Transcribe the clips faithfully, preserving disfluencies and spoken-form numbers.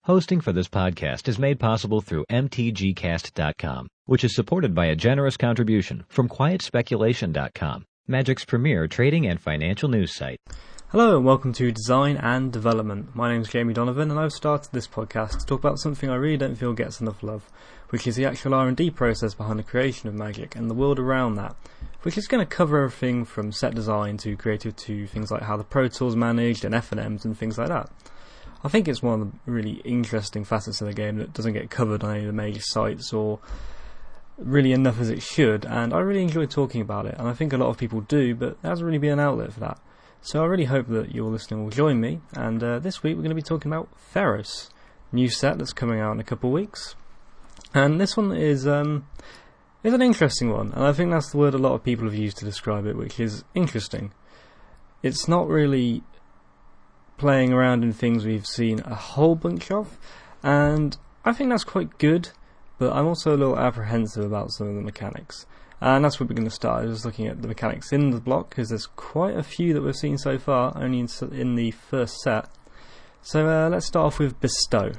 Hosting for this podcast is made possible through M T G cast dot com, which is supported by a generous contribution from quiet speculation dot com, Magic's premier trading and financial news site. Hello and welcome to Design and Development. My name is Jamie Donovan and I've started this podcast to talk about something I really don't feel gets enough love, which is the actual R and D process behind the creation of Magic and the world around that, which is going to cover everything from set design to creative to things like how the Pro Tools managed and F and Ms and things like that. I think it's one of the really interesting facets of the game that doesn't get covered on any of the major sites or really enough as it should, and I really enjoy talking about it, and I think a lot of people do, but there hasn't really been an outlet for that. So I really hope that your listening will join me, and uh, this week we're going to be talking about Theros, new set that's coming out in a couple of weeks. And this one is um, is an interesting one, and I think that's the word a lot of people have used to describe it, which is interesting. It's not really playing around in things we've seen a whole bunch of, and I think that's quite good, but I'm also a little apprehensive about some of the mechanics. And that's where we're going to start, just looking at the mechanics in the block, because there's quite a few that we've seen so far, only in, in the first set. So uh, let's start off with Bestow.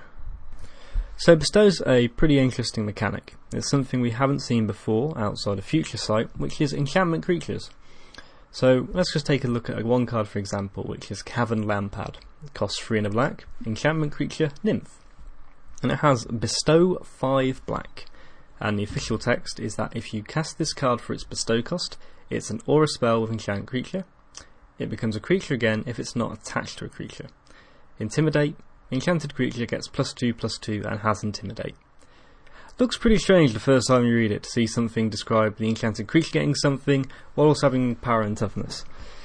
So Bestow's a pretty interesting mechanic. It's something we haven't seen before outside of Future Sight, which is enchantment creatures. So let's just take a look at one card, for example, which is Cavern Lampad. It costs three and a black, enchantment creature, Nymph. And it has Bestow five black. And the official text is that if you cast this card for its Bestow cost, it's an aura spell with enchant creature. It becomes a creature again if it's not attached to a creature. Intimidate, enchanted creature gets plus two plus two and has Intimidate. Looks pretty strange the first time you read it, to see something describe the enchanted creature getting something while also having power and toughness.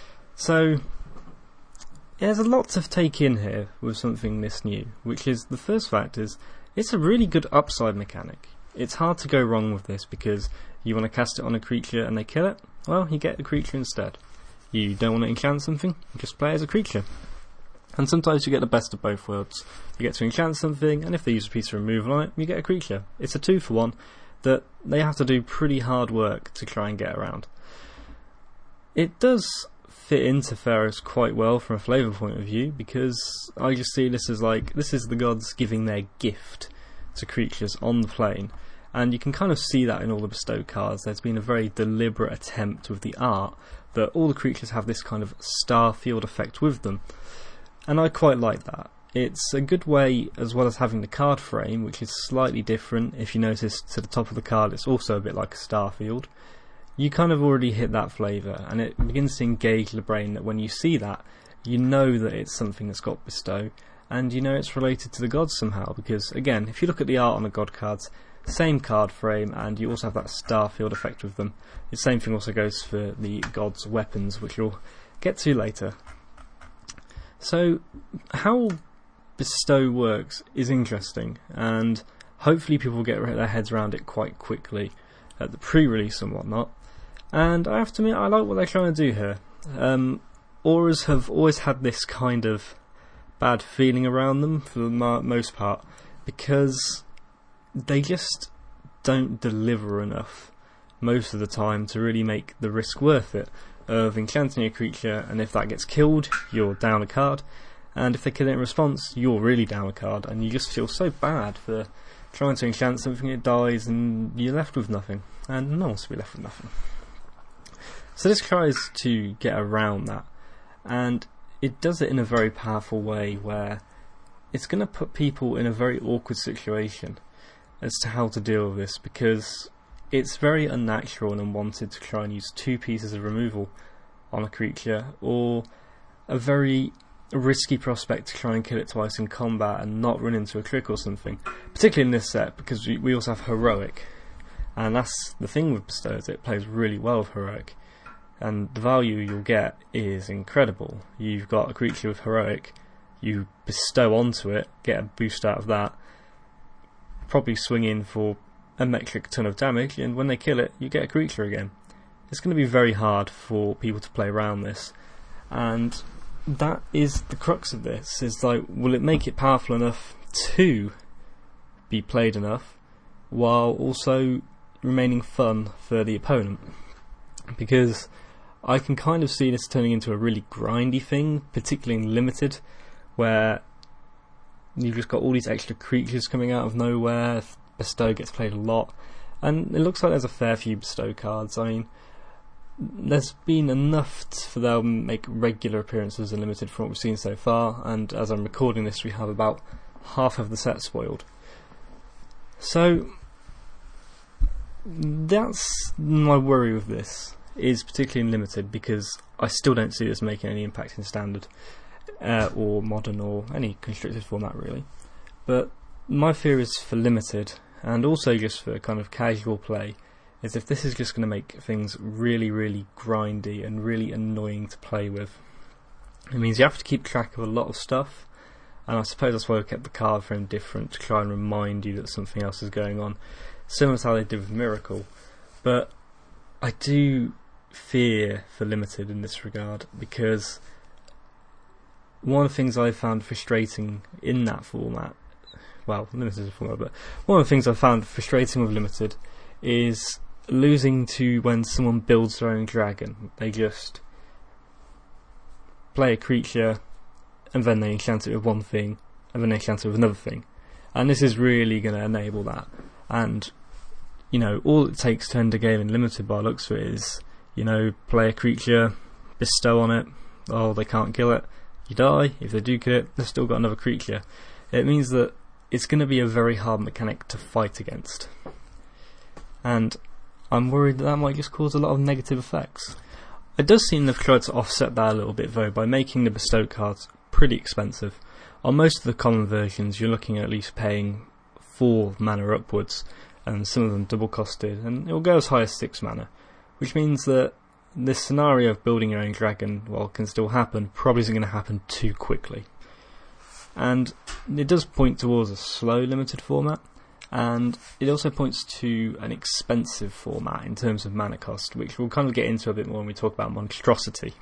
So there's a lot to take in here with something this new, which is the first fact is it's a really good upside mechanic. It's hard to go wrong with this because you want to cast it on a creature and they kill it, well, you get the creature instead. You don't want to enchant something, you just play it as a creature. And sometimes you get the best of both worlds. You get to enchant something, and if they use a piece of removal on it, you get a creature. It's a two for one that they have to do pretty hard work to try and get around. It does fit into Theros quite well from a flavour point of view, because I just see this as like, this is the gods giving their gift to creatures on the plane, and you can kind of see that in all the Bestow cards. There's been a very deliberate attempt with the art that all the creatures have this kind of star field effect with them. And I quite like that. It's a good way, as well as having the card frame, which is slightly different. If you notice to the top of the card, it's also a bit like a star field. You kind of already hit that flavour, and it begins to engage the brain that when you see that, you know that it's something that's got Bestow, and you know it's related to the gods somehow, because again, if you look at the art on the god cards, same card frame, and you also have that star field effect with them. The same thing also goes for the gods' weapons, which we'll get to later. So, how Bestow works is interesting, and hopefully people will get their heads around it quite quickly at the pre-release and whatnot. And I have to admit, I like what they're trying to do here. Um, auras have always had this kind of bad feeling around them for the most part, because they just don't deliver enough most of the time to really make the risk worth it of enchanting a creature, and if that gets killed, you're down a card, and if they kill it in response, you're really down a card, and you just feel so bad for trying to enchant something, it dies, and you're left with nothing, and no one wants to be left with nothing. So this tries to get around that, and it does it in a very powerful way where it's going to put people in a very awkward situation as to how to deal with this, because it's very unnatural and unwanted to try and use two pieces of removal on a creature, or a very risky prospect to try and kill it twice in combat and not run into a trick or something, particularly in this set, because we, we also have Heroic, and that's the thing with Bestow, is it plays really well with Heroic, and the value you'll get is incredible. You've got a creature with Heroic, you bestow onto it, get a boost out of that, probably swing in for a metric ton of damage, and when they kill it, you get a creature again. It's going to be very hard for people to play around this, and that is the crux of this, is like, will it make it powerful enough to be played enough, while also remaining fun for the opponent? Because I can kind of see this turning into a really grindy thing, particularly in Limited, where you've just got all these extra creatures coming out of nowhere. Bestow gets played a lot, and it looks like there's a fair few Bestow cards. I mean, there's been enough t- for them to make regular appearances in Limited from what we've seen so far, and as I'm recording this we have about half of the set spoiled. So that's my worry with this, is particularly in Limited, because I still don't see this making any impact in Standard uh, or Modern or any constricted format really. But my fear is for Limited, and also just for kind of casual play, is if this is just going to make things really, really grindy and really annoying to play with. It means you have to keep track of a lot of stuff, and I suppose that's why we kept the card frame different, to try and remind you that something else is going on, similar to how they did with Miracle. But I do fear for Limited in this regard, because one of the things I found frustrating in that format, well, Limited is a format, but one of the things I found frustrating with Limited is losing to when someone builds their own dragon. They just play a creature and then they enchant it with one thing and then they enchant it with another thing, and this is really going to enable that. And you know, all it takes to end a game in Limited by the looks of it is, you know, play a creature, bestow on it, oh they can't kill it, you die, if they do kill it they've still got another creature. It means that it's going to be a very hard mechanic to fight against, and I'm worried that that might just cause a lot of negative effects. It does seem they've tried to offset that a little bit though by making the bestow cards pretty expensive. On most of the common versions you're looking at at least paying four mana upwards, and some of them double costed, and it will go as high as six mana, which means that this scenario of building your own dragon, while can still happen, probably isn't going to happen too quickly. And it does point towards a slow Limited format, and it also points to an expensive format in terms of mana cost, which we'll kind of get into a bit more when we talk about Monstrosity.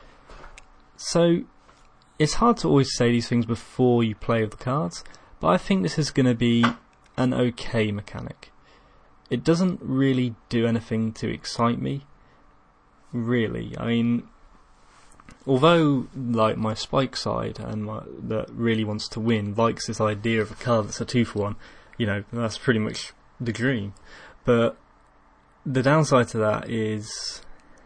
So it's hard to always say these things before you play with the cards, but I think this is going to be an okay mechanic. It doesn't really do anything to excite me, really. I mean, although like my Spike side and my, that really wants to win likes this idea of a card that's a two for one, you know, that's pretty much the dream. But the downside to that is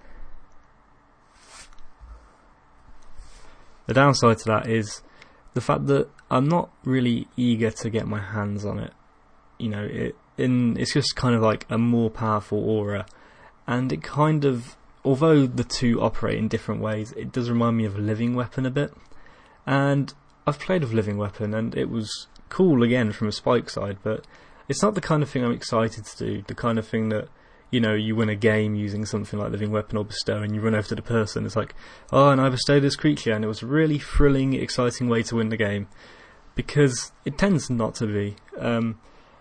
the downside to that is the fact that I'm not really eager to get my hands on it. You know, it in it's just kind of like a more powerful aura, and it kind of, although the two operate in different ways, it does remind me of Living Weapon a bit. And I've played with Living Weapon and it was cool again from a Spike side, but it's not the kind of thing I'm excited to do, the kind of thing that, you know, you win a game using something like Living Weapon or Bestow and you run over to the person, it's like, oh, and I bestowed this creature, and it was a really thrilling, exciting way to win the game, because it tends not to be. Um,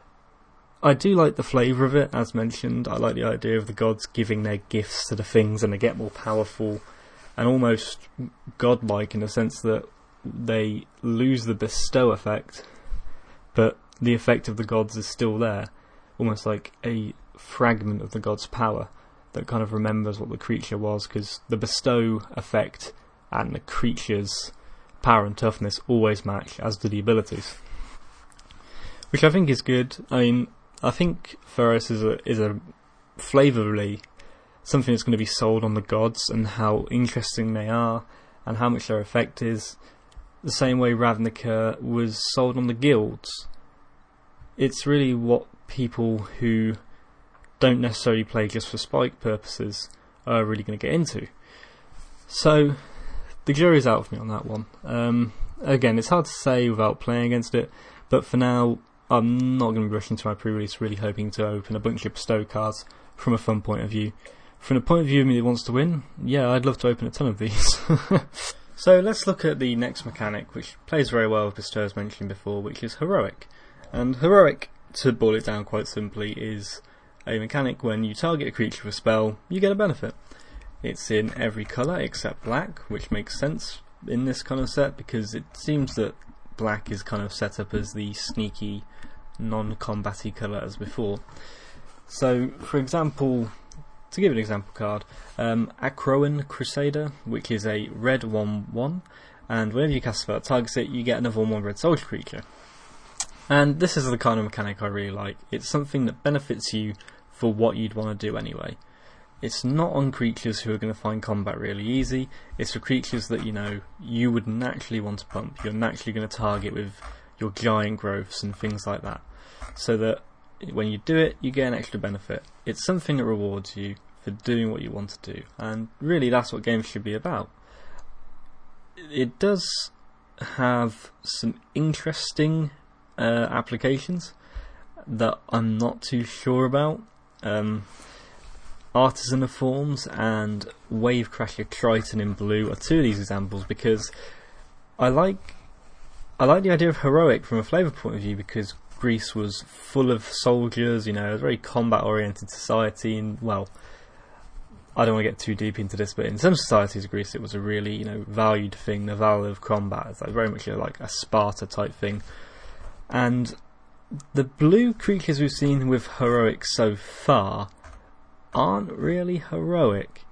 I do like the flavour of it, as mentioned. I like the idea of the gods giving their gifts to the things and they get more powerful and almost godlike in the sense that they lose the bestow effect, but the effect of the gods is still there, almost like a fragment of the god's power that kind of remembers what the creature was, because the bestow effect and the creature's power and toughness always match, as do the abilities, which I think is good. I mean, I think Theros is a is a flavourly something that's going to be sold on the gods and how interesting they are and how much their effect is, the same way Ravnica was sold on the guilds. It's really what people who don't necessarily play just for Spike purposes are really going to get into. So the jury's out for me on that one. Um, again, it's hard to say without playing against it, but for now I'm not going to be rushing to my pre-release, really hoping to open a bunch of bestow cards from a fun point of view. From the point of view of me that wants to win, yeah, I'd love to open a ton of these. So let's look at the next mechanic, which plays very well with bestow as mentioned before, which is Heroic. And Heroic, to boil it down quite simply, is a mechanic when you target a creature with a spell, you get a benefit. It's in every colour except black, which makes sense in this kind of set because it seems that black is kind of set up as the sneaky, non-combat-y colour as before. So, for example, to give an example card, um, Acroan Crusader, which is a red one one, and whenever you cast a spell that targets it, you get another one one red soldier creature. And this is the kind of mechanic I really like. It's something that benefits you for what you'd want to do anyway. It's not on creatures who are going to find combat really easy. It's for creatures that, you know, you would naturally want to pump. You're naturally going to target with your giant growths and things like that. So that when you do it, you get an extra benefit. It's something that rewards you for doing what you want to do. And really that's what games should be about. It does have some interesting uh, applications that I'm not too sure about. Um, Artisan of Forms and Wavecrasher Triton in blue are two of these examples, because I like I like the idea of heroic from a flavour point of view, because Greece was full of soldiers, you know, a very combat oriented society, and well, I don't want to get too deep into this, but in some societies of Greece it was a really, you know, valued thing, the value of combat. It's like very much like a Sparta type thing. And the blue creatures we've seen with heroic so far aren't really heroic,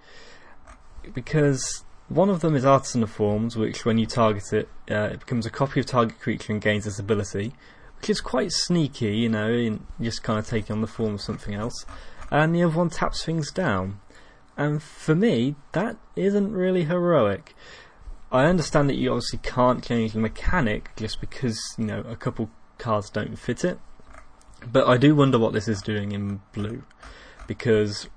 because one of them is Artisan of Forms, which when you target it, uh, it becomes a copy of target creature and gains this ability, which is quite sneaky, you know, in just kind of taking on the form of something else. And the other one taps things down, and for me that isn't really heroic. I understand that you obviously can't change the mechanic just because, you know, a couple cards don't fit it, but I do wonder what this is doing in blue, because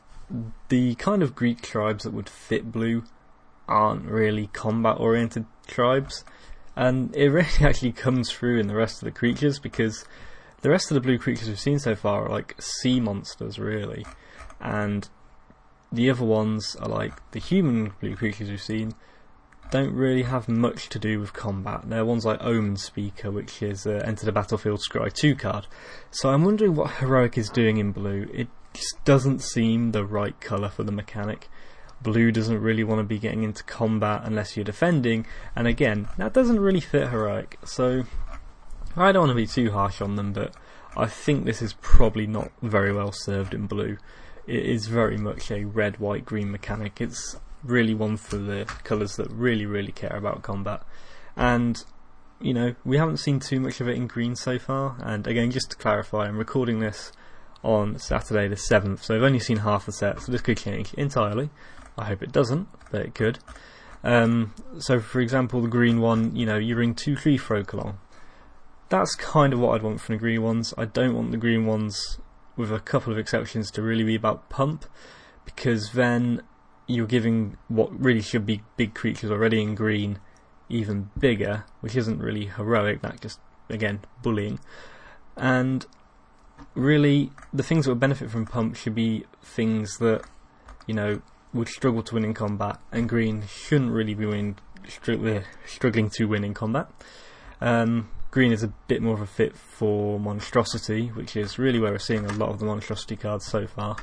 the kind of Greek tribes that would fit blue aren't really combat oriented tribes, and it really actually comes through in the rest of the creatures, because the rest of the blue creatures we've seen so far are like sea monsters really, and the other ones are like the human blue creatures we've seen don't really have much to do with combat. They're ones like Omen Speaker, which is uh, Enter the Battlefield Scry two card. So I'm wondering what heroic is doing in blue. It just doesn't seem the right colour for the mechanic. Blue doesn't really want to be getting into combat unless you're defending, and again, that doesn't really fit heroic. So I don't want to be too harsh on them, but I think this is probably not very well served in blue. It is very much a red, white, green mechanic. It's really one for the colours that really, really care about combat. And, you know, we haven't seen too much of it in green so far. And again, just to clarify, I'm recording this on Saturday the seventh, so I've only seen half the set, so this could change entirely. I hope it doesn't, but it could. Um, so, for example, the green one, you know, you bring two Tree Folk along. That's kind of what I'd want from the green ones. I don't want the green ones, with a couple of exceptions, to really be about pump, because then you're giving what really should be big creatures already in green even bigger, which isn't really heroic, that's just, again, bullying. And really, the things that would benefit from pump should be things that, you know, would struggle to win in combat, and green shouldn't really be win, str- struggling to win in combat. Um, green is a bit more of a fit for monstrosity, which is really where we're seeing a lot of the monstrosity cards so far.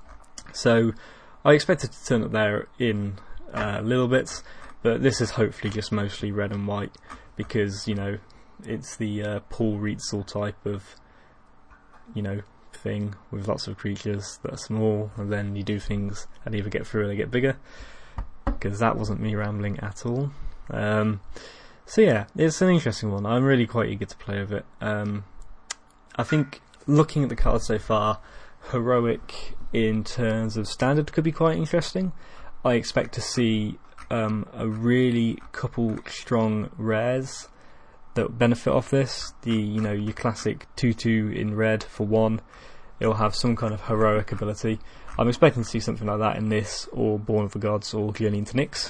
So I expect it to turn up there in uh, little bits, but this is hopefully just mostly red and white, because, you know, it's the uh, Paul Rietzl type of, you know, thing with lots of creatures that are small, and then you do things and either get through or they get bigger, because that wasn't me rambling at all. Um, so yeah, it's an interesting one. I'm really quite eager to play with it. Um, I think looking at the cards so far, heroic in terms of standard could be quite interesting. I expect to see um, a really couple strong rares that benefit off this. The, you know, your classic two two in red for one. It'll have some kind of heroic ability. I'm expecting to see something like that in this, or Born of the Gods, or Journey into Nyx.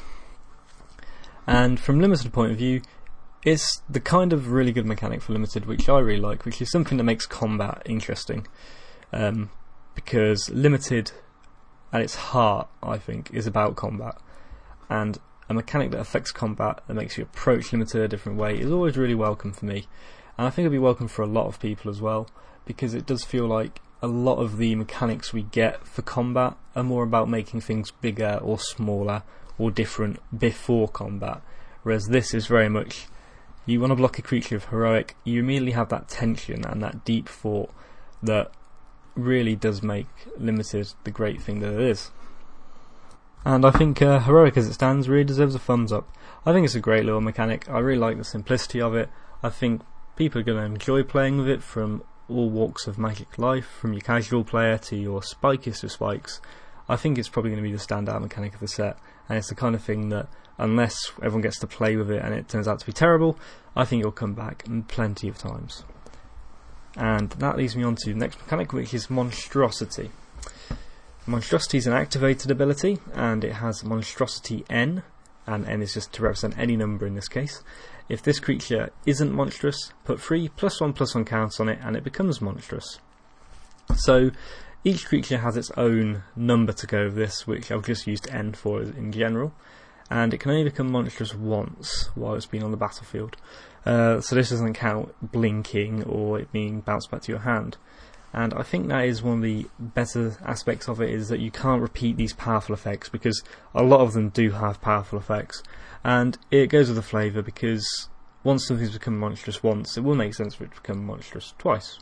And from Limited point of view, it's the kind of really good mechanic for Limited which I really like, which is something that makes combat interesting. Um, because Limited, at its heart, I think, is about combat. And a mechanic that affects combat, that makes you approach Limited a different way, is always really welcome for me. And I think it'll be welcome for a lot of people as well, because it does feel like a lot of the mechanics we get for combat are more about making things bigger or smaller or different before combat, whereas this is very much, you want to block a creature of heroic, you immediately have that tension and that deep thought that really does make Limited the great thing that it is. And I think uh, Heroic as it stands really deserves a thumbs up. I think it's a great little mechanic. I really like the simplicity of it. I think people are going to enjoy playing with it from all walks of Magic life, from your casual player to your spikiest of spikes. I think it's probably going to be the standout mechanic of the set, and it's the kind of thing that, unless everyone gets to play with it and it turns out to be terrible, I think it'll come back plenty of times. And that leads me on to the next mechanic, which is Monstrosity. Monstrosity is an activated ability, and it has Monstrosity N, and N is just to represent any number in this case. If this creature isn't monstrous, put three plus one plus one counts on it and it becomes monstrous. So each creature has its own number to go with this, which I've just used N for in general, and it can only become monstrous once while it's been on the battlefield. Uh, so this doesn't count blinking or it being bounced back to your hand. And I think that is one of the better aspects of it, is that you can't repeat these powerful effects, because a lot of them do have powerful effects. And it goes with the flavour, because once something's become monstrous once, it will make sense for it to become monstrous twice.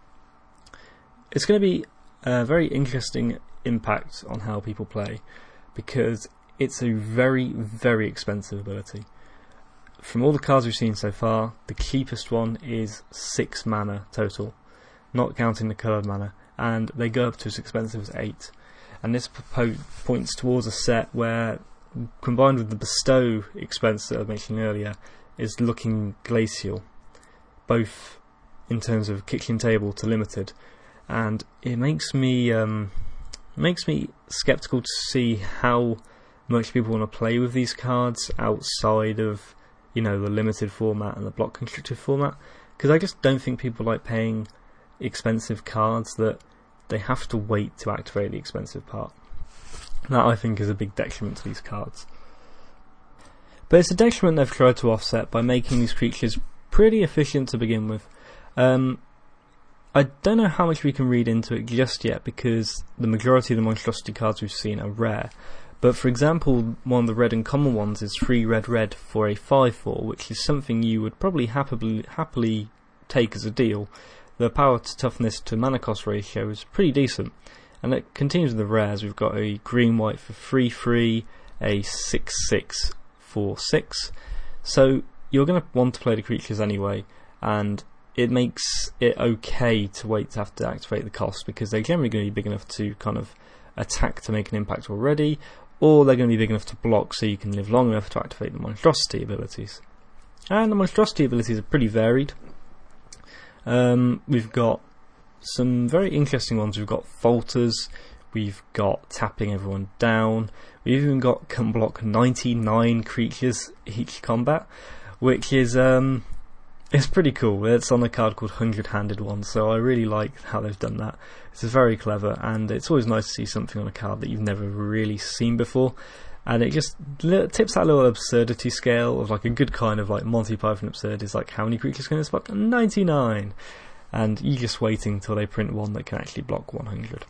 It's going to be a very interesting impact on how people play, because it's a very, very expensive ability. From all the cards we've seen so far, the cheapest one is six mana total, not counting the coloured mana, and they go up to as expensive as eight. And this po- points towards a set where, combined with the bestow expense that I mentioned earlier, is looking glacial, both in terms of kitchen table to limited, and it makes me um, makes me sceptical to see how much people want to play with these cards outside of, you know, the limited format and the block constructed format, because I just don't think people like paying expensive cards that they have to wait to activate the expensive part. That, I think, is a big detriment to these cards. But it's a detriment they've tried to offset by making these creatures pretty efficient to begin with. Um, I don't know how much we can read into it just yet, because the majority of the monstrosity cards we've seen are rare. But for example, one of the red and common ones is three red red for a five four, which is something you would probably happily, happily take as a deal. The power to toughness to mana cost ratio is pretty decent, and it continues with the rares. We've got a green white for three three, a six six for six, so you're going to want to play the creatures anyway, and it makes it okay to wait to have to activate the cost, because they're generally going to be big enough to kind of attack to make an impact already, or they're going to be big enough to block so you can live long enough to activate the monstrosity abilities. And the monstrosity abilities are pretty varied. Um, we've got some very interesting ones. We've got falters, we've got tapping everyone down, we've even got can block ninety-nine creatures each combat, which is um, it's pretty cool. It's on a card called Hundred-Handed One, so I really like how they've done that. It's very clever, and it's always nice to see something on a card that you've never really seen before. And it just tips that little absurdity scale of, like, a good kind of like Monty Python absurd is like, how many creatures can this block? ninety-nine! And you're just waiting until they print one that can actually block one hundred.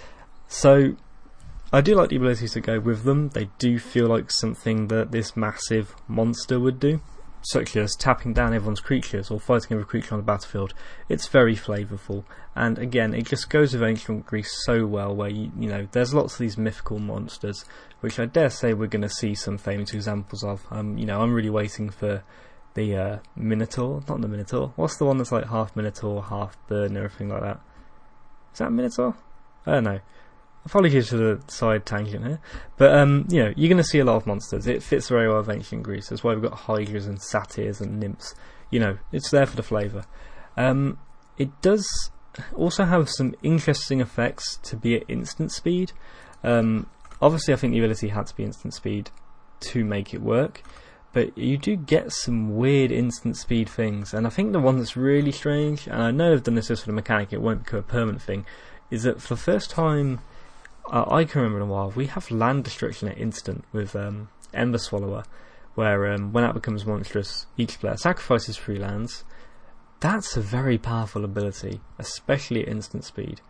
So I do like the abilities that go with them. They do feel like something that this massive monster would do, such as tapping down everyone's creatures or fighting every creature on the battlefield. It's very flavourful, and again, it just goes with Ancient Greece so well, where you, you know, there's lots of these mythical monsters, which I dare say we're going to see some famous examples of. Um, you know, I'm really waiting for the uh, Minotaur, not the Minotaur. What's the one that's like half Minotaur, half bird, and everything like that? Is that Minotaur? I don't know. Apologies for the side tangent here, but um, you know, you're going to see a lot of monsters. It fits very well with Ancient Greece. That's why we've got hydras and satyrs and nymphs. You know, it's there for the flavour. Um, it does also have some interesting effects to be at instant speed. Um, obviously, I think the ability had to be instant speed to make it work, but you do get some weird instant speed things. And I think the one that's really strange, and I know I've done this just for the mechanic, it won't become a permanent thing, is that for the first time Uh, I can remember in a while, we have land destruction at instant with um, Ember Swallower, where um, when that becomes monstrous, each player sacrifices three lands. That's a very powerful ability, especially at instant speed.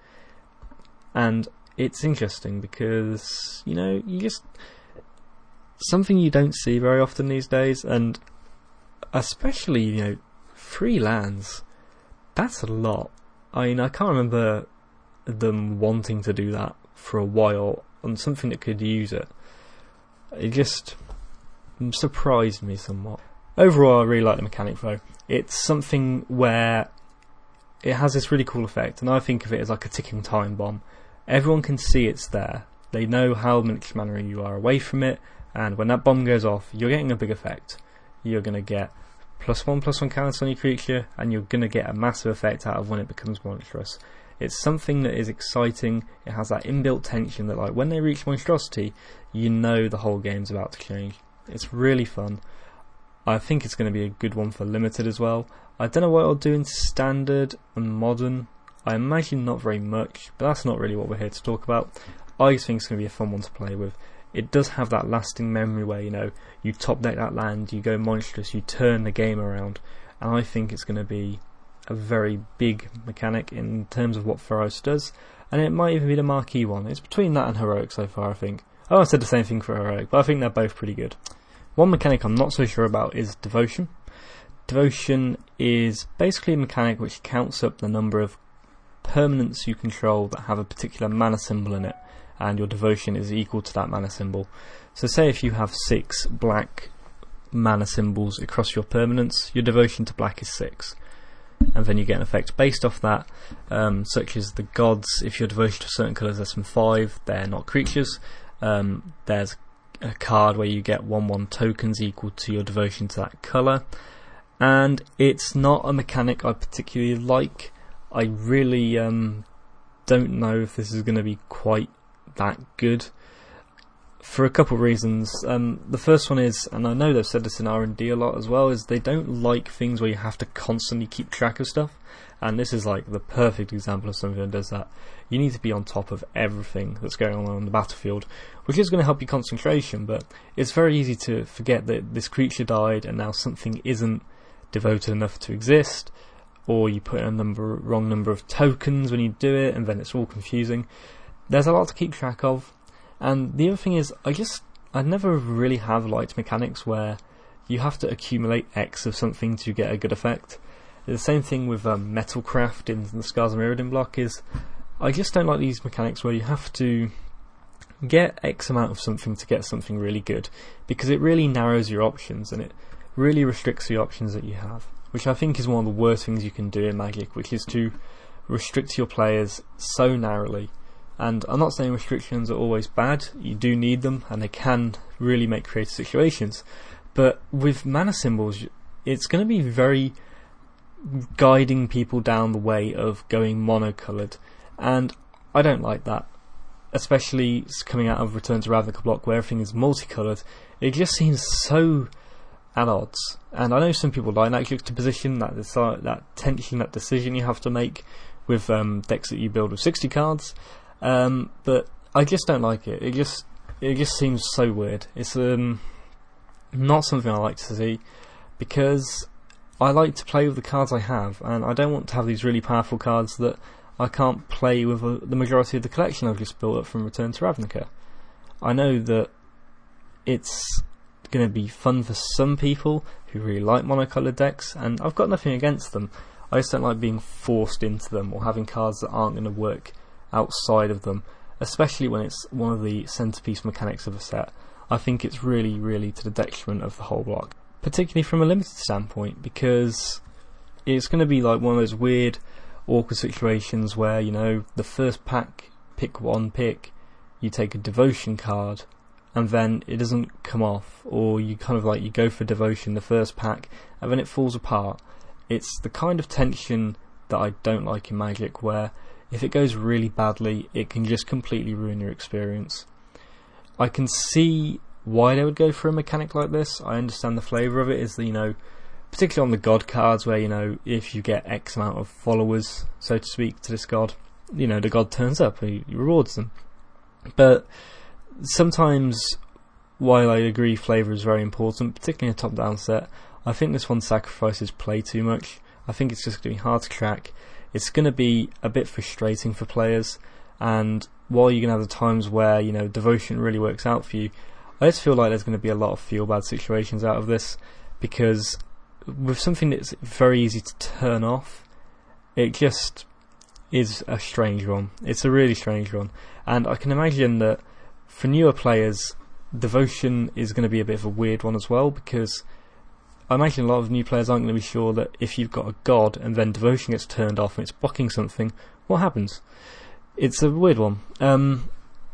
And it's interesting because, you know, you just... something you don't see very often these days, and especially, you know, three lands, that's a lot. I mean, I can't remember them wanting to do that for a while on something that could use it. It just surprised me somewhat. Overall, I really like the mechanic though. It's something where it has this really cool effect, and I think of it as like a ticking time bomb. Everyone can see it's there. They know how much mana you are away from it, and when that bomb goes off, you're getting a big effect. You're going to get plus one, plus one counters on your creature, and you're going to get a massive effect out of when it becomes monstrous. It's something that is exciting. It has that inbuilt tension that, like, when they reach monstrosity, you know the whole game's about to change. It's really fun. I think it's going to be a good one for limited as well. I don't know what I'll do in standard and modern. I imagine not very much, but that's not really what we're here to talk about. I just think it's going to be a fun one to play with. It does have that lasting memory where, you know, you top deck that land, you go monstrous, you turn the game around, and I think it's going to be a very big mechanic in terms of what Theros does, and it might even be the marquee one. It's between that and Heroic so far, I think. Oh, I said the same thing for Heroic, but I think they're both pretty good. One mechanic I'm not so sure about is Devotion. Devotion is basically a mechanic which counts up the number of permanents you control that have a particular mana symbol in it, and your devotion is equal to that mana symbol. So say if you have six black mana symbols across your permanents, your devotion to black is six. And then you get an effect based off that, um, such as the gods. If your devotion to certain colours less than five, they're not creatures. Um, there's a card where you get one one tokens equal to your devotion to that colour. And it's not a mechanic I particularly like. I really um, don't know if this is going to be quite that good, for a couple of reasons. Um, the first one is, and I know they've said this in R and D a lot as well, is they don't like things where you have to constantly keep track of stuff, and this is like the perfect example of something that does that. You need to be on top of everything that's going on on the battlefield, which is going to help your concentration, but it's very easy to forget that this creature died and now something isn't devoted enough to exist, or you put in a number, wrong number of tokens when you do it, and then it's all confusing. There's a lot to keep track of. And the other thing is, I just, I never really have liked mechanics where you have to accumulate X of something to get a good effect. The same thing with um, Metalcraft in the Scars of Mirrodin block is, I just don't like these mechanics where you have to get X amount of something to get something really good, because it really narrows your options and it really restricts the options that you have, which I think is one of the worst things you can do in Magic, which is to restrict your players so narrowly. And I'm not saying restrictions are always bad, you do need them, and they can really make creative situations. But with mana symbols, it's going to be very guiding people down the way of going monocoloured, and I don't like that. Especially coming out of Return to Ravnica block where everything is multicoloured, it just seems so at odds. And I know some people like that juxtaposition, that that tension, that decision you have to make with um, decks that you build with sixty cards. Um, but I just don't like it. It just it just seems so weird. It's um, not something I like to see, because I like to play with the cards I have, and I don't want to have these really powerful cards that I can't play with uh, the majority of the collection I've just built up from Return to Ravnica. I know that it's going to be fun for some people who really like monocoloured decks, and I've got nothing against them. I just don't like being forced into them or having cards that aren't going to work outside of them, especially when it's one of the centerpiece mechanics of a set. I think it's really, really to the detriment of the whole block, particularly from a limited standpoint, because it's going to be like one of those weird, awkward situations where, you know, the first pack, pick one pick, you take a devotion card, and then it doesn't come off, or you kind of like, you go for devotion the first pack, and then it falls apart. It's the kind of tension that I don't like in Magic, where if it goes really badly, it can just completely ruin your experience. I can see why they would go for a mechanic like this. I understand the flavour of it is that, you know, particularly on the god cards where, you know, if you get X amount of followers, so to speak, to this god, you know, the god turns up, he, he rewards them. But sometimes, while I agree flavour is very important, particularly in a top-down set, I think this one sacrifices play too much. I think it's just going to be hard to track. It's going to be a bit frustrating for players, and while you're going to have the times where, you know, devotion really works out for you, I just feel like there's going to be a lot of feel-bad situations out of this, because with something that's very easy to turn off, it just is a strange one. It's a really strange one, and I can imagine that for newer players, Devotion is going to be a bit of a weird one as well, because I imagine a lot of new players aren't going to be sure that if you've got a god and then Devotion gets turned off and it's blocking something, what happens? It's a weird one. Um,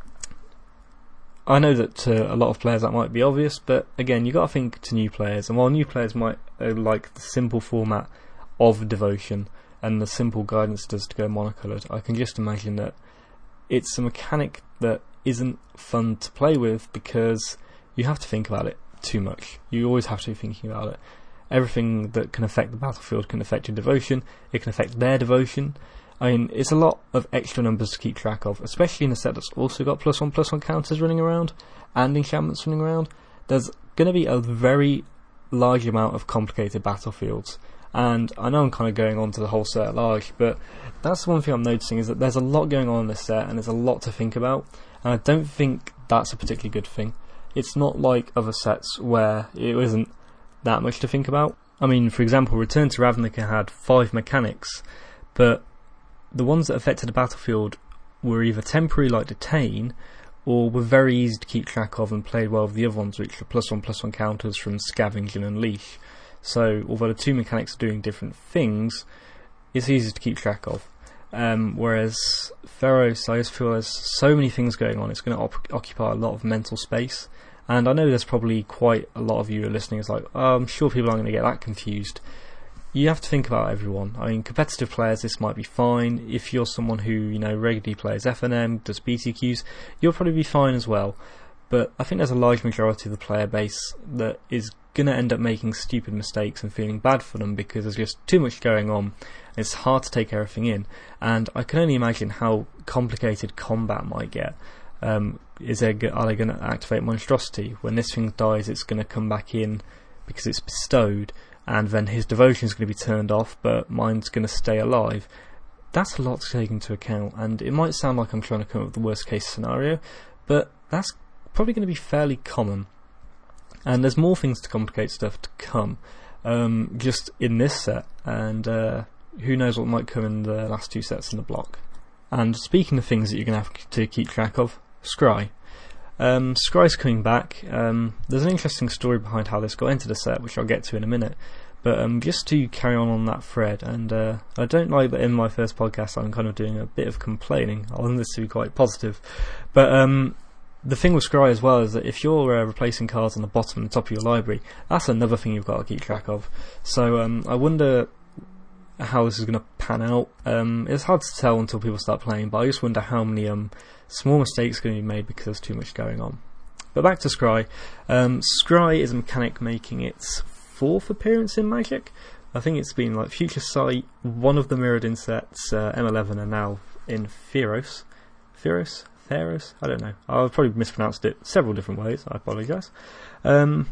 I know that to a lot of players that might be obvious, but again, you've got to think to new players, and while new players might uh, like the simple format of Devotion and the simple guidance does to go monocoloured, I can just imagine that it's a mechanic that isn't fun to play with because you have to think about it too much. You always have to be thinking about it. Everything that can affect the battlefield can affect your devotion, it can affect their devotion. I mean, it's a lot of extra numbers to keep track of, especially in a set that's also got plus one plus one counters running around and enchantments running around. There's going to be a very large amount of complicated battlefields, and I know I'm kind of going on to the whole set at large, but that's the one thing I'm noticing, is that there's a lot going on in this set and there's a lot to think about, and I don't think that's a particularly good thing. It's not like other sets where it isn't that much to think about. I mean, for example, Return to Ravnica had five mechanics, but the ones that affected the battlefield were either temporary, like Detain, or were very easy to keep track of and played well with the other ones, which are plus one plus one counters from Scavenge and Unleash. So, although the two mechanics are doing different things, it's easy to keep track of. Um, whereas Theros, I just feel there's so many things going on, it's going to op- occupy a lot of mental space. And I know there's probably quite a lot of you who are listening is like, oh, I'm sure people aren't going to get that confused. You have to think about everyone. I mean, competitive players, this might be fine. If you're someone who, you know, regularly plays F N M, does B T Qs, you'll probably be fine as well. But I think there's a large majority of the player base that is going to end up making stupid mistakes and feeling bad for them because there's just too much going on. It's hard to take everything in. And I can only imagine how complicated combat might get. Um, is there, are they going to activate Monstrosity? When this thing dies, it's going to come back in because it's bestowed, and then his devotion is going to be turned off, but mine's going to stay alive. That's a lot to take into account, and it might sound like I'm trying to come up with the worst case scenario, but that's probably going to be fairly common. And there's more things to complicate stuff to come, um, just in this set, and uh, who knows what might come in the last two sets in the block. And speaking of things that you're going to have to keep track of, Scry. Um, Scry's coming back. Um, there's an interesting story behind how this got into the set, which I'll get to in a minute. But um, just to carry on on that thread, and uh, I don't like that in my first podcast I'm kind of doing a bit of complaining. I want this to be quite positive. But um, the thing with Scry as well is that if you're uh, replacing cards on the bottom and the top of your library, that's another thing you've got to keep track of. So um, I wonder how this is going to pan out. Um, it's hard to tell until people start playing, but I just wonder how many um, small mistakes are going to be made because there's too much going on. But back to Scry. Um, Scry is a mechanic making its fourth appearance in Magic. I think it's been like Future Sight, one of the Mirrodin sets, uh, M eleven, and now in Theros. Theros? Theros? I don't know. I've probably mispronounced it several different ways. I apologise. Um,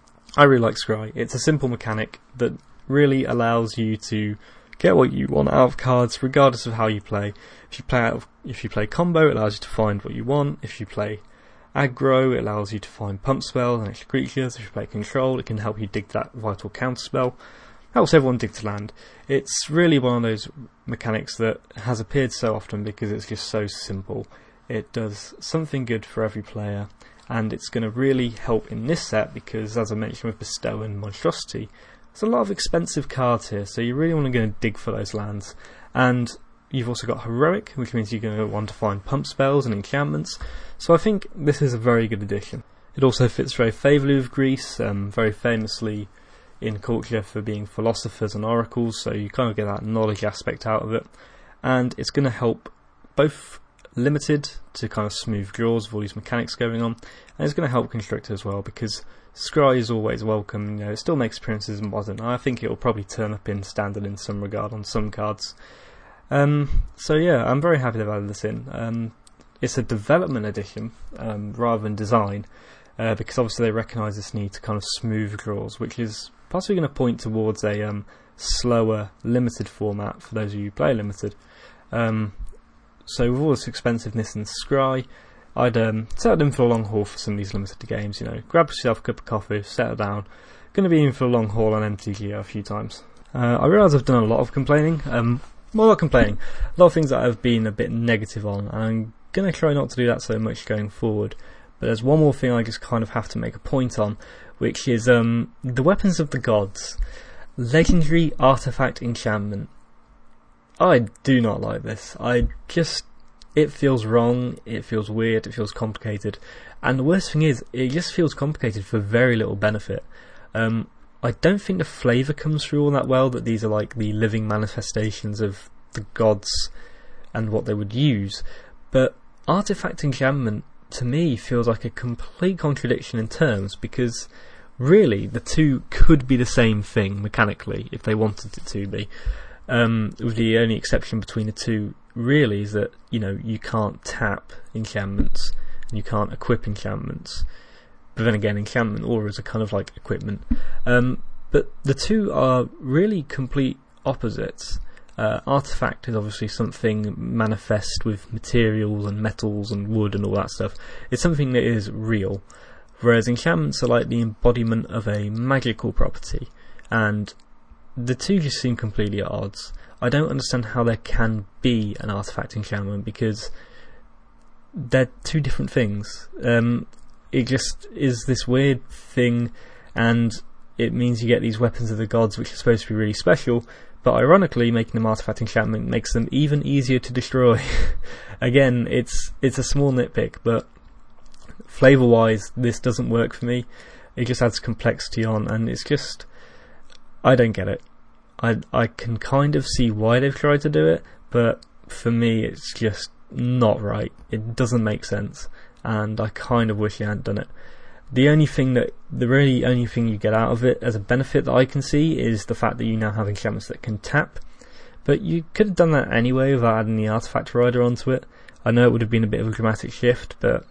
I really like Scry. It's a simple mechanic that really allows you to get what you want out of cards regardless of how you play. If you play out of, if you play combo, it allows you to find what you want. If you play aggro, it allows you to find pump spells and extra creatures. If you play control, it can help you dig that vital counter spell. Helps everyone dig to land. It's really one of those mechanics that has appeared so often because it's just so simple. It does something good for every player, and it's going to really help in this set because, as I mentioned with Bestow and Monstrosity, there's a lot of expensive cards here, so you really want to go and dig for those lands. And you've also got Heroic, which means you're going to want to find pump spells and enchantments. So I think this is a very good addition. It also fits very favourably with Greece, um, very famously in culture for being philosophers and oracles, so you kind of get that knowledge aspect out of it. And it's going to help both Limited to kind of smooth draws with all these mechanics going on, and it's going to help Constructor as well because Scry is always welcome. You know, it still makes appearances in Modern. I think it will probably turn up in Standard in some regard on some cards. Um, so yeah, I'm very happy they've added this in. Um, it's a development edition um, rather than design uh, because obviously they recognise this need to kind of smooth draws, which is possibly going to point towards a um, slower Limited format for those of you who play Limited. Um, so with all this expensiveness in Scry, I'd um, settle in for a long haul for some of these Limited games. You know, grab yourself a cup of coffee, settle down. Going to be in for a long haul on M T G a few times. Uh, I realise I've done a lot of complaining. Um, well, not complaining. A lot of things that I've been a bit negative on. And I'm going to try not to do that so much going forward. But there's one more thing I just kind of have to make a point on, which is um, the weapons of the gods. Legendary artifact enchantment. I do not like this. I just... It feels wrong, it feels weird, it feels complicated. And the worst thing is, it just feels complicated for very little benefit. Um, I don't think the flavour comes through all that well, that these are like the living manifestations of the gods and what they would use. But artifact enchantment, to me, feels like a complete contradiction in terms, because really the two could be the same thing mechanically, if they wanted it to be. Um, with the only exception between the two really is that, you know, you can't tap enchantments and you can't equip enchantments. But then again, enchantment auras are kind of like equipment. Um, but the two are really complete opposites. Uh, artifact is obviously something manifest with materials and metals and wood and all that stuff. It's something that is real. Whereas enchantments are like the embodiment of a magical property. And the two just seem completely at odds. I don't understand how there can be an artifact enchantment, because they're two different things. Um, it just is this weird thing, and it means you get these weapons of the gods which are supposed to be really special, but ironically making them artifact enchantment makes them even easier to destroy. Again, it's it's a small nitpick, but flavour wise this doesn't work for me. It just adds complexity on, and it's just, I don't get it. I I can kind of see why they've tried to do it, but for me it's just not right. It doesn't make sense, and I kind of wish you hadn't done it. The only thing that, the really only thing you get out of it as a benefit that I can see is the fact that you now have enchantments that can tap, but you could have done that anyway without adding the artifact rider onto it. I know it would have been a bit of a dramatic shift, but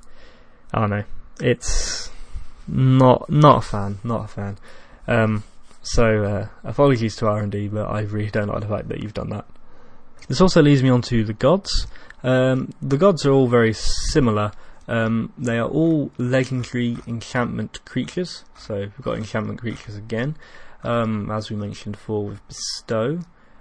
I don't know. It's not not a fan, not a fan. Um, So, uh, apologies to R and D, but I really don't like the fact that you've done that. This also leads me on to the gods. Um, the gods are all very similar. Um, they are all legendary enchantment creatures. So, we've got enchantment creatures again, um, as we mentioned before with Bestow.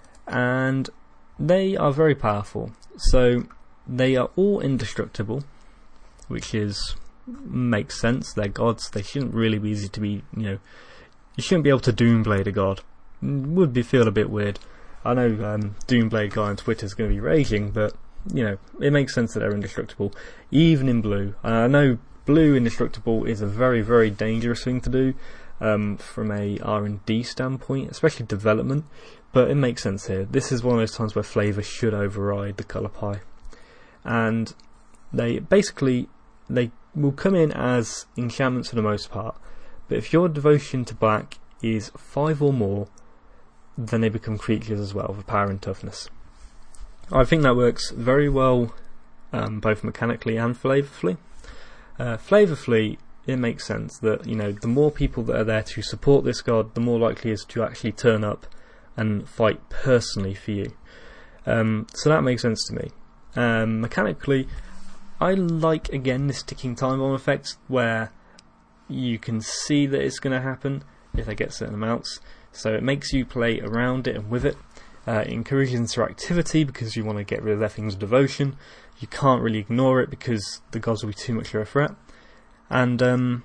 And they are very powerful. So, they are all indestructible, which is makes sense. They're gods. They shouldn't really be easy to be, you know... You shouldn't be able to Doomblade a god. Would be feel a bit weird. I know um, Doomblade guy on Twitter is going to be raging, but you know, it makes sense that they're indestructible, even in blue. Uh, I know blue indestructible is a very, very dangerous thing to do um, from a R and D standpoint, especially development. But it makes sense here. This is one of those times where flavour should override the colour pie, and they basically they will come in as enchantments for the most part. But if your devotion to black is five or more, then they become creatures as well, with power and toughness. I think that works very well, um, both mechanically and flavourfully. Uh, flavourfully, it makes sense that, you know, the more people that are there to support this god, the more likely it is to actually turn up and fight personally for you. Um, so that makes sense to me. Um, mechanically, I like, again, this ticking time bomb effect, where you can see that it's going to happen if they get certain amounts, so it makes you play around it and with it. Uh, it encourages interactivity because you want to get rid of their thing's devotion. You can't really ignore it because the gods will be too much of a threat. And um,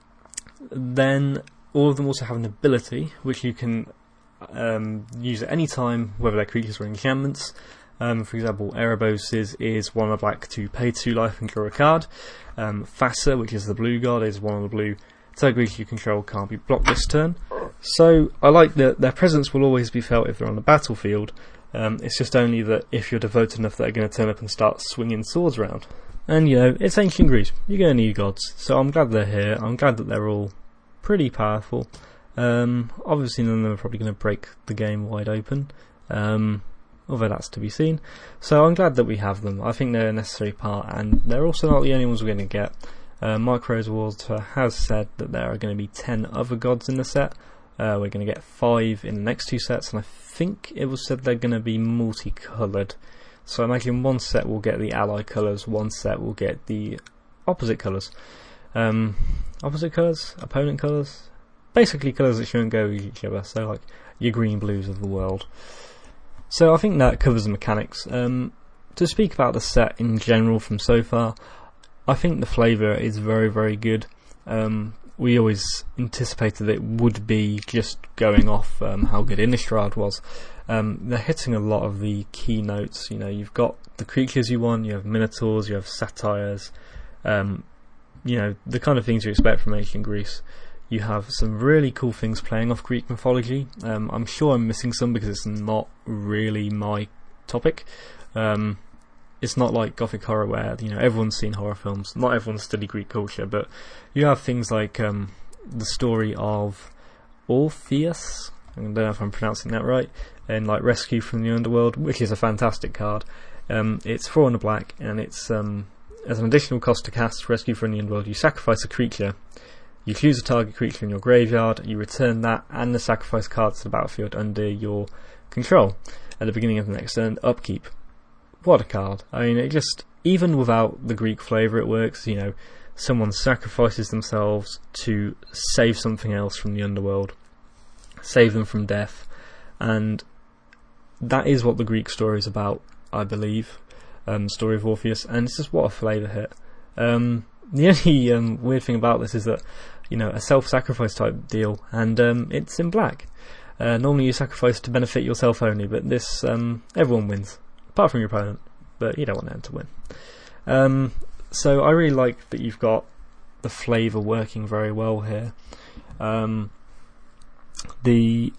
then all of them also have an ability which you can um, use at any time, whether they're creatures or enchantments. Um, for example, Erebos is, is one of the black to pay two life and draw a card. Um, Thassa, which is the blue god, is one of the blue. Target creature you control can't be blocked this turn. So I like that their presence will always be felt if they're on the battlefield. Um, it's just only that if you're devoted enough that they're going to turn up and start swinging swords around. And you know, it's ancient Greece. You're going to need gods. So I'm glad they're here. I'm glad that they're all pretty powerful. Um, obviously none of them are probably going to break the game wide open. Um... although that's to be seen. So I'm glad that we have them. I think they're a necessary part, and they're also not the only ones we're going to get. Uh, Mike Rosewater has said that there are going to be ten other gods in the set. Uh, we're going to get five in the next two sets, and I think it was said they're going to be multicoloured. So I imagine one set will get the ally colours, one set will get the opposite colours. Um, opposite colours? Opponent colours? Basically colours that shouldn't go with each other, so like your green blues of the world. So I think that covers the mechanics. Um, to speak about the set in general from so far, I think the flavour is very, very good. Um, we always anticipated it would be just going off um, how good Innistrad was. Um, they're hitting a lot of the key notes. You know, you've got the creatures you want, you have minotaurs, you have satyrs, um, you know, the kind of things you expect from ancient Greece. You have some really cool things playing off Greek mythology. Um, I'm sure I'm missing some because it's not really my topic. Um, it's not like Gothic horror where, you know, everyone's seen horror films. Not everyone's studied Greek culture, but you have things like um, the story of Orpheus. I don't know if I'm pronouncing that right. And like Rescue from the Underworld, which is a fantastic card. Um, it's four and a black, and it's um, as an additional cost to cast Rescue from the Underworld, you sacrifice a creature. You choose a target creature in your graveyard, you return that and the sacrifice card to the battlefield under your control at the beginning of the next turn. Upkeep. What a card. I mean, it just, even without the Greek flavour, it works. You know, someone sacrifices themselves to save something else from the underworld, save them from death, and that is what the Greek story is about, I believe. Um, the story of Orpheus, and it's just what a flavour hit. Um, the only um, weird thing about this is that, you know, a self-sacrifice type deal, and um, it's in black. Uh, normally you sacrifice to benefit yourself only, but this, um, everyone wins, apart from your opponent, but you don't want them to win. Um, so I really like that you've got the flavour working very well here. Um, the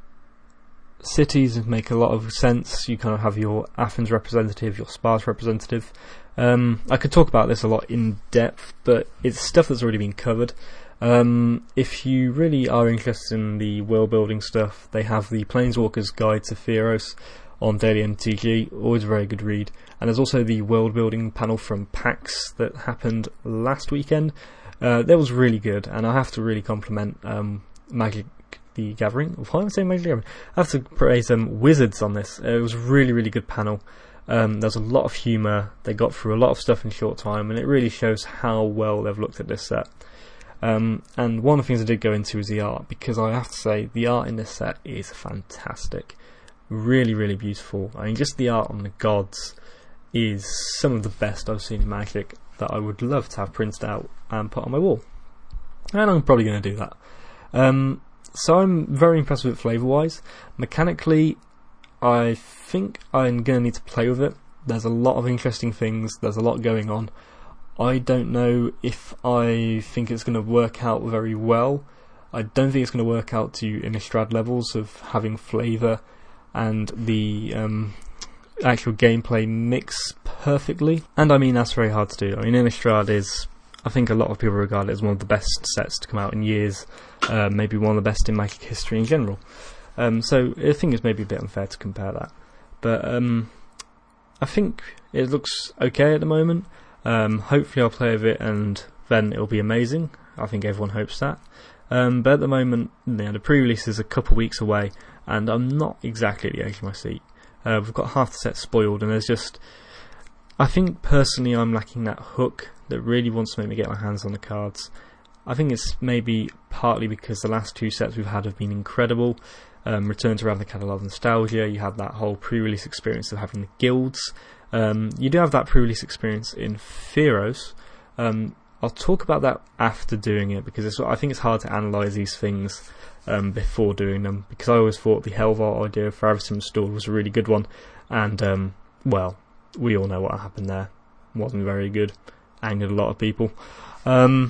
cities make a lot of sense. You kind of have your Athens representative, your Sparta representative. Um, I could talk about this a lot in depth, but it's stuff that's already been covered. Um, if you really are interested in the world building stuff, they have the Planeswalker's Guide to Theros on Daily M T G, always a very good read. And there's also the world building panel from PAX that happened last weekend. Uh, that was really good, and I have to really compliment um, Magic the Gathering. Why am I saying Magic the Gathering? I have to praise um, Wizards on this. Uh, it was a really, really good panel. Um, there's a lot of humour. They got through a lot of stuff in a short time, and it really shows how well they've looked at this set. Um, and one of the things I did go into is the art, because I have to say the art in this set is fantastic. Really, really beautiful. I mean, just the art on the gods is some of the best I've seen in Magic that I would love to have printed out and put on my wall. And I'm probably going to do that. Um, so I'm very impressed with it flavour-wise. Mechanically, I think I'm going to need to play with it. There's a lot of interesting things. There's a lot going on. I don't know if I think it's going to work out very well. I don't think it's going to work out to Innistrad levels of having flavour and the um, actual gameplay mix perfectly. And I mean, that's very hard to do. I mean, Innistrad is, I think a lot of people regard it as one of the best sets to come out in years. Uh, maybe one of the best in Magic history in general. Um, so I think it's maybe a bit unfair to compare that. But um, I think it looks okay at the moment. Um, hopefully I'll play with it and then it'll be amazing. I think everyone hopes that. Um, but at the moment, you know, the pre-release is a couple of weeks away, and I'm not exactly at the edge of my seat. Uh, we've got half the set spoiled, and there's just... I think personally I'm lacking that hook that really wants to make me get my hands on the cards. I think it's maybe partly because the last two sets we've had have been incredible. Um, Return to Ravnica Love Nostalgia, you had that whole pre-release experience of having the guilds. Um, you do have that pre-release experience in Theros. Um, I'll talk about that after doing it, because it's, I think it's hard to analyse these things um, before doing them, because I always thought the Helvar idea for Avacyn Restored was a really good one, and um, well, we all know what happened there. Wasn't very good, angered a lot of people. Um,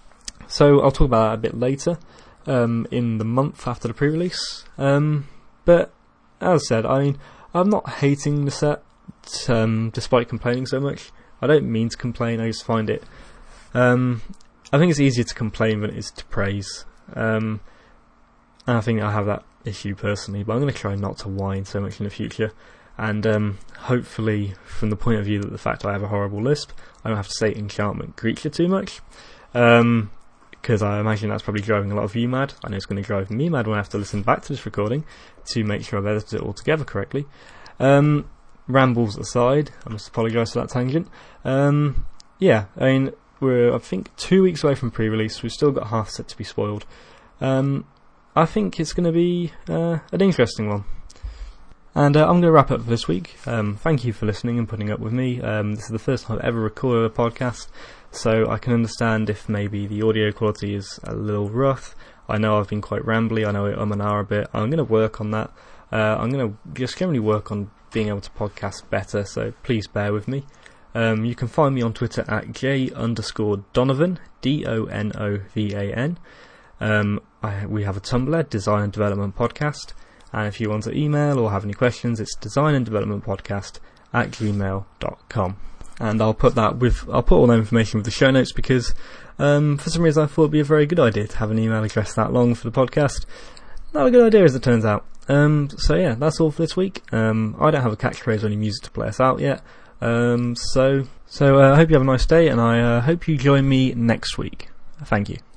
so I'll talk about that a bit later, um, in the month after the pre-release. Um, but as I said, I mean, I'm not hating the set. Um, despite complaining so much. I don't mean to complain, I just find it um, I think it's easier to complain than it is to praise, um, and I think I have that issue personally, but I'm going to try not to whine so much in the future, and um, hopefully from the point of view that the fact I have a horrible lisp, I don't have to say enchantment creature too much, um, because I imagine that's probably driving a lot of you mad. I know it's going to drive me mad when I have to listen back to this recording to make sure I've edited it all together correctly. um, Rambles aside, I must apologise for that tangent. Um, yeah, I mean, we're I think two weeks away from pre-release. We've still got half set to be spoiled. Um, I think it's going to be uh, an interesting one. And uh, I'm going to wrap up for this week. Um, thank you for listening and putting up with me. Um, this is the first time I've ever recorded a podcast, so I can understand if maybe the audio quality is a little rough. I know I've been quite rambly. I know I'm an hour a bit. I'm going to work on that. Uh, I'm going to just generally work on being able to podcast better, so please bear with me. Um, you can find me on Twitter at j underscore Donovan, D O N O V A N. Um, I, we have a Tumblr, Design and Development Podcast. And if you want to email or have any questions, it's design and development podcast at gmail dot com. And I'll put that with, I'll put all that information with the show notes because um, for some reason I thought it'd be a very good idea to have an email address that long for the podcast. Not a good idea as it turns out. Um, so yeah, that's all for this week. Um, I don't have a catchphrase or any music to play us out yet. Um, so so uh, I hope you have a nice day, and I uh, hope you join me next week. Thank you.